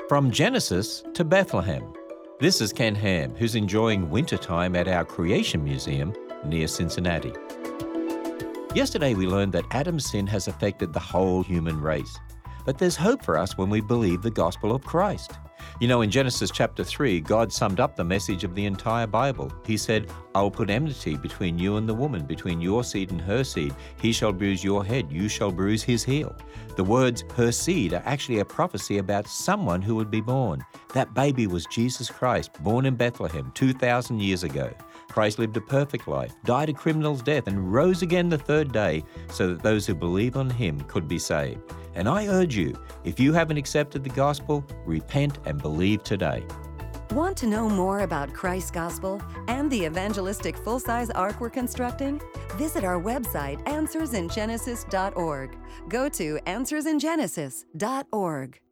From Genesis to Bethlehem. This is Ken Ham, who's enjoying wintertime at our Creation Museum near Cincinnati. Yesterday we learned that Adam's sin has affected the whole human race. But there's hope for us when we believe the gospel of Christ. You know, in Genesis chapter 3, God summed up the message of the entire Bible. He said, "I will put enmity between you and the woman, between your seed and her seed. He shall bruise your head, you shall bruise his heel." The words, her seed, are actually a prophecy about someone who would be born. That baby was Jesus Christ, born in Bethlehem 2,000 years ago. Christ lived a perfect life, died a criminal's death, and rose again the third day so that those who believe on him could be saved. And I urge you, if you haven't accepted the gospel, repent and believe today. Want to know more about Christ's gospel and the evangelistic full-size ark we're constructing? Visit our website, AnswersInGenesis.org. Go to AnswersInGenesis.org.